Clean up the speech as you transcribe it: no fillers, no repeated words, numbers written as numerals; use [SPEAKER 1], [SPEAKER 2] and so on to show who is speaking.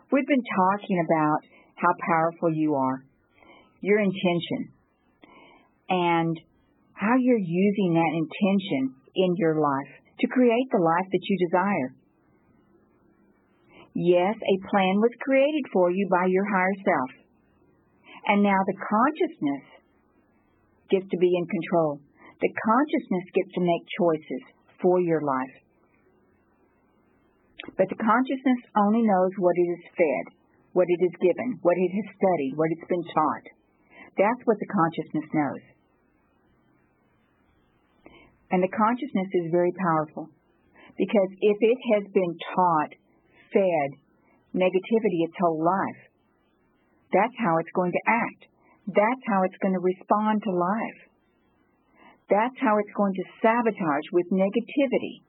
[SPEAKER 1] We've been talking about how powerful you are, your intention, and how you're using that intention in your life to create the life that you desire. Yes, a plan was created for you by your higher self. And now the consciousness gets to be in control. The consciousness gets to make choices for your life. But the consciousness only knows what it is fed, what it is given, what it has studied, what it's been taught. That's what the consciousness knows. And the consciousness is very powerful because if it has been taught, fed negativity its whole life, that's how it's going to act. That's how it's going to respond to life. That's how it's going to sabotage with negativity